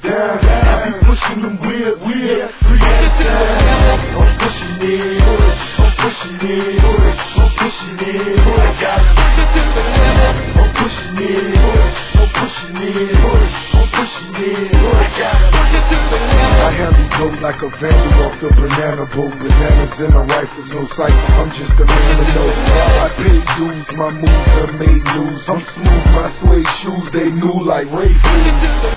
down. I be pushing them weird, yeah, 3 at a time. I'm pushing it, I'm pushing it, I'm pushing it, I got it. I'm pushing it, I'm pushing it, I'm pushing it, I got it. I handle dope like a vandal off the banana boat. Bananas in a rifle, no sight, I'm just a man of dope. I pay dues, my moves have made news. I'm smooth, my suede shoes, they new like Ray.